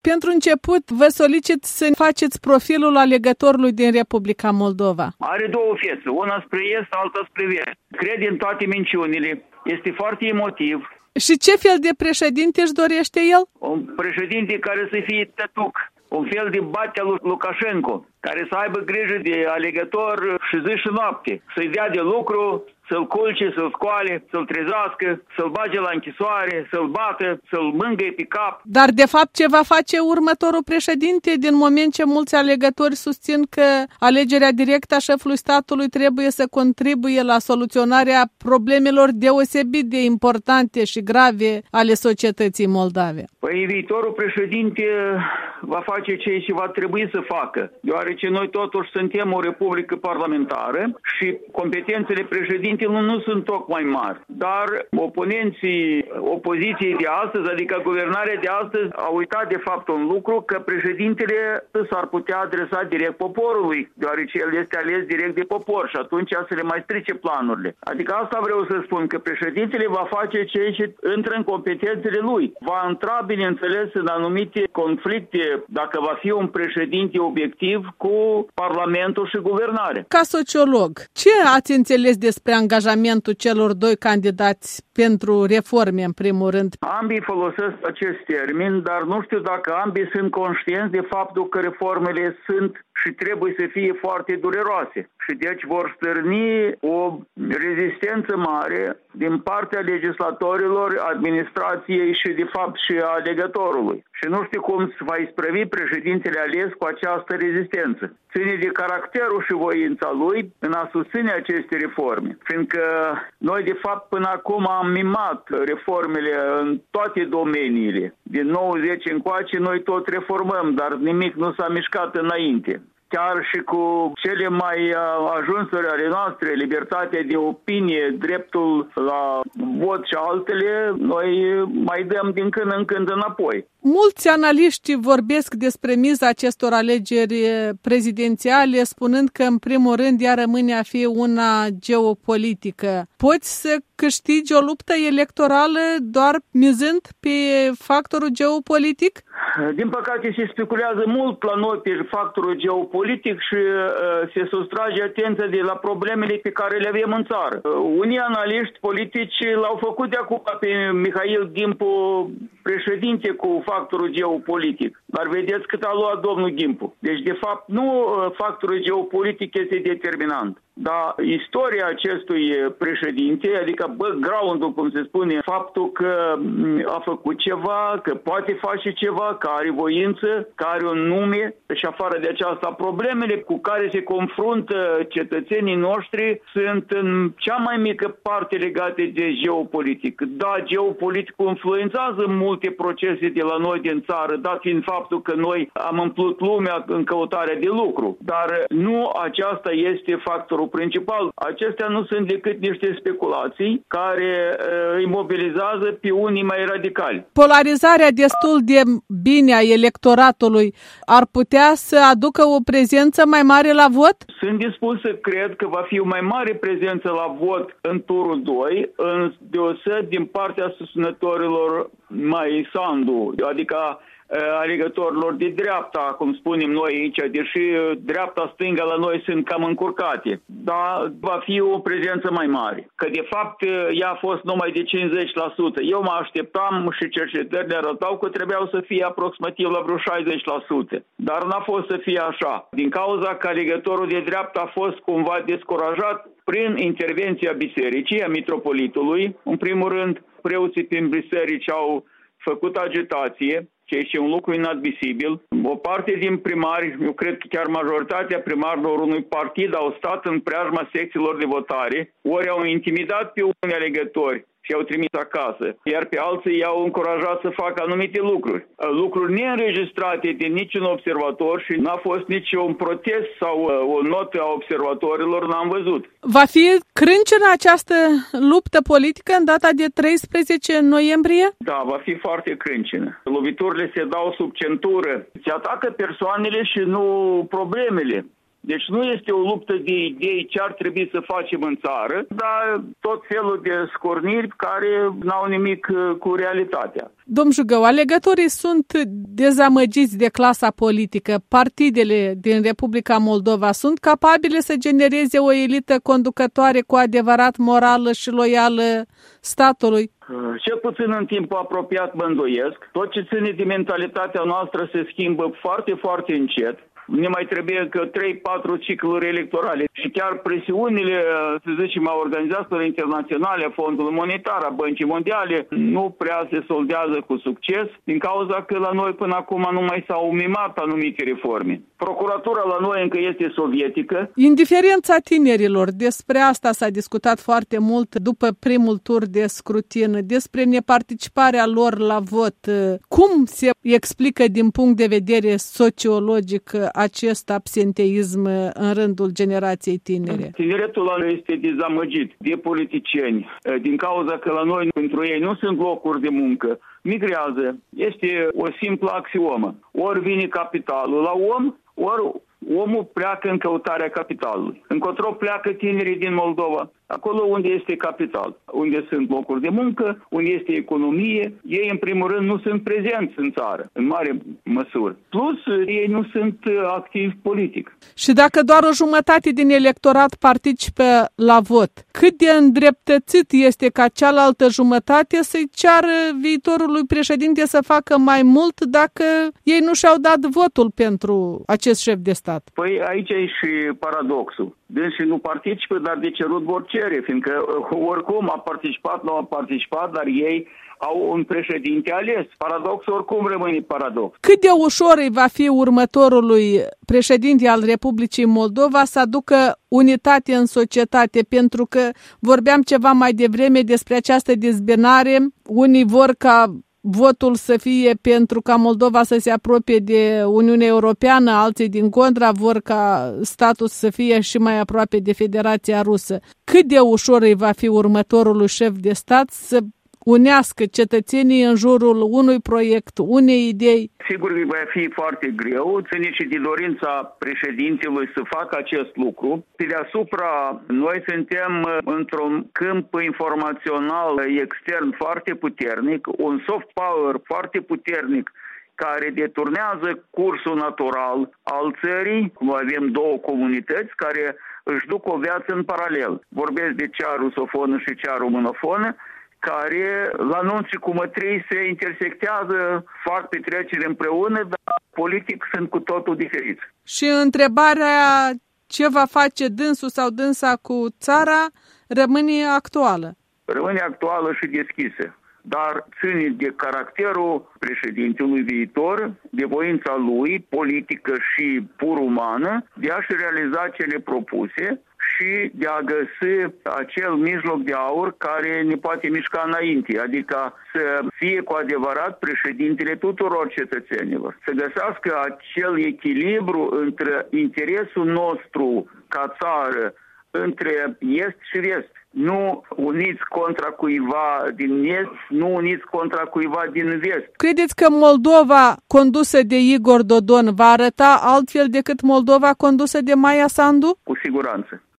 Pentru început, vă solicit să faceți profilul alegătorului din Republica Moldova. Are două fețe, una spre est, alta spre vest. Crede în toate minciunile, este foarte emotiv. Și ce fel de președinte își dorește el? Un președinte care să fie tătuc, un fel de batea lui Lukashenko, care să aibă grijă de alegător și zi și noapte, să-i dea de lucru, să-l culce, să-l scoale, să-l trezească, să-l bage la închisoare, să-l bată, să-l mângâie pe cap. Dar, de fapt, ce va face următorul președinte, din moment ce mulți alegători susțin că alegerea directă a șefului statului trebuie să contribuie la soluționarea problemelor deosebit de importante și grave ale societății moldave? Păi viitorul președinte va face ce va trebui să facă, deoarece noi totuși suntem o republică parlamentară și competențele președintelui nu sunt tocmai mari. Dar oponenții opoziției de astăzi, adică guvernarea de astăzi, au uitat de fapt un lucru, că președintele s-ar putea adresa direct poporului, deoarece el este ales direct de popor și atunci să le mai strice planurile. Adică asta vreau să spun, că președintele va face ce intră în competențele lui. Va intra, bineînțeles, în anumite conflicte, dacă va fi un președinte obiectiv, cu Parlamentul și guvernare. Ca sociolog, ce ați înțeles despre angajamentul celor doi candidați pentru reforme, în primul rând? Ambii folosesc acest termen, dar nu știu dacă ambii sunt conștienți de faptul că reformele sunt și trebuie să fie foarte dureroase. Și deci vor stârni o rezistență mare din partea legislatorilor, administrației și de fapt și a alegătorului. Și nu știu cum se va isprăvi președintele ales cu această rezistență. Ține de caracterul și voința lui în a susține aceste reforme. Fiindcă noi de fapt până acum am mimat reformele în toate domeniile. Din 90 încoace noi tot reformăm, dar nimic nu s-a mișcat înainte. Chiar și cu cele mai ajunsuri ale noastre, libertatea de opinie, dreptul la vot și altele, noi mai dăm din când în când înapoi. Mulți analiști vorbesc despre miza acestor alegeri prezidențiale, spunând că, în primul rând, ea rămâne a fi una geopolitică. Poți să câștigi o luptă electorală doar mizând pe factorul geopolitic? Din păcate se speculează mult la noi pe factorul geopolitic și se sustrage atenția de la problemele pe care le avem în țară. Unii analiști politici l-au făcut de acum pe Mihail Gimpu președinte cu factorul geopolitic. Dar vedeți cât a luat domnul Gimpu. Deci, de fapt, nu factorul geopolitic este determinant. Dar istoria acestui președinte, adică background-ul, cum se spune, faptul că a făcut ceva, că poate face ceva, că are voință, că are un nume și afară de aceasta, problemele cu care se confruntă cetățenii noștri sunt în cea mai mică parte legate de geopolitic. Da, geopoliticul influențează multe procese de la noi din țară, dat fiind faptul că noi am umplut lumea în căutarea de lucru. Dar nu aceasta este factorul principal. Acestea nu sunt decât niște speculații care îi mobilizează pe unii mai radicali. Polarizarea destul de bine a electoratului ar putea să aducă o prezență mai mare la vot? Sunt dispus să cred că va fi o mai mare prezență la vot în turul 2, în deosebire din partea susținătorilor mai Sandu, adică alegătorilor de dreapta, cum spunem noi aici, deși dreapta-stânga la noi sunt cam încurcate. Dar va fi o prezență mai mare. Că de fapt ea a fost numai de 50%. Eu mă așteptam și cercetările arătau că trebuiau să fie aproximativ la vreo 60%. Dar n-a fost să fie așa. Din cauza că alegătorul de dreapta a fost cumva descurajat prin intervenția bisericii, a mitropolitului. În primul rând, preoții prin biserici au făcut agitație, ceea ce e un lucru inadmisibil. O parte din primari, eu cred că chiar majoritatea primarilor unui partid au stat în preajma secțiilor de votare, ori au intimidat pe unii alegători și i-au trimis acasă, iar pe alții i-au încurajat să facă anumite lucruri. Lucruri neînregistrate de niciun observator și n-a fost niciun protest sau o notă a observatorilor, n-am văzut. Va fi crâncenă această luptă politică în data de 13 noiembrie? Da, va fi foarte crâncenă. Loviturile se dau sub centură. Se atacă persoanele și nu problemele. Deci nu este o luptă de idei ce ar trebui să facem în țară, dar tot felul de scorniri care n-au nimic cu realitatea. Domn Jugău, alegătorii sunt dezamăgiți de clasa politică. Partidele din Republica Moldova sunt capabile să genereze o elită conducătoare cu adevărat morală și loială statului? Cel puțin în timpul apropiat mă îndoiesc. Tot ce ține de mentalitatea noastră se schimbă foarte, foarte încet. Ne mai trebuie că 3-4 cicluri electorale și chiar presiunile, să zicem, a organizațiilor internaționale, a Fondului Monetar, a Băncii Mondiale, nu prea se soldează cu succes, din cauza că la noi până acum nu mai s-au mimat anumite reforme. Procuratura la noi încă este sovietică. Indiferența tinerilor, despre asta s-a discutat foarte mult după primul tur de scrutin, despre neparticiparea lor la vot. Cum se explică din punct de vedere sociologic acest absenteism în rândul generației tinere? Tineretul la noi este dezamăgit de politicieni, din cauza că la noi pentru ei nu sunt locuri de muncă. Migrează. Este o simplă axiomă. Ori vine capitalul la om, ori omul pleacă în căutarea capitalului. Încotro pleacă tinerii din Moldova? Acolo unde este capital, unde sunt locuri de muncă, unde este economie. Ei, în primul rând, nu sunt prezenți în țară, în mare măsură. Plus, ei nu sunt activi politic. Și dacă doar o jumătate din electorat participă la vot, cât de îndreptățit este ca cealaltă jumătate să-i ceară viitorului președinte să facă mai mult dacă ei nu și-au dat votul pentru acest șef de stat? Păi aici e și paradoxul. Dânsii nu participă, dar de cerut vor cere, fiindcă oricum a participat, nu a participat, dar ei au un președinte ales. Paradoxul oricum rămâne paradox. Cât de ușor îi va fi următorului președinte al Republicii Moldova să aducă unitate în societate? Pentru că vorbeam ceva mai devreme despre această dezbinare. Unii vor ca votul să fie pentru ca Moldova să se apropie de Uniunea Europeană, alții din contra vor ca statul să fie și mai aproape de Federația Rusă. Cât de ușor îi va fi următorului șef de stat să unească cetățenii în jurul unui proiect, unei idei? Sigur că va fi foarte greu, ține și de dorința președintelui să facă acest lucru. Pe deasupra, noi suntem într-un câmp informațional extern foarte puternic, un soft power foarte puternic, care deturnează cursul natural al țării. Cum avem două comunități care își duc o viață în paralel. Vorbesc de cea rusofonă și cea românofonă, care la nunți cu mătrii se intersectează, fac petreceri împreună, dar politic sunt cu totul diferiți. Și întrebarea ce va face dânsul sau dânsa cu țara rămâne actuală. Rămâne actuală și deschisă, dar ține de caracterul președintelui viitor, de voința lui politică și pur umană, de a-și realiza cele propuse și de a găsi acel mijloc de aur care ne poate mișca înainte, adică să fie cu adevărat președintele tuturor cetățenilor, să găsească acel echilibru între interesul nostru ca țară, între est și vest. Nu uniți contra cuiva din est, nu uniți contra cuiva din vest. Credeți că Moldova condusă de Igor Dodon va arăta altfel decât Moldova condusă de Maia Sandu? Cu siguranță.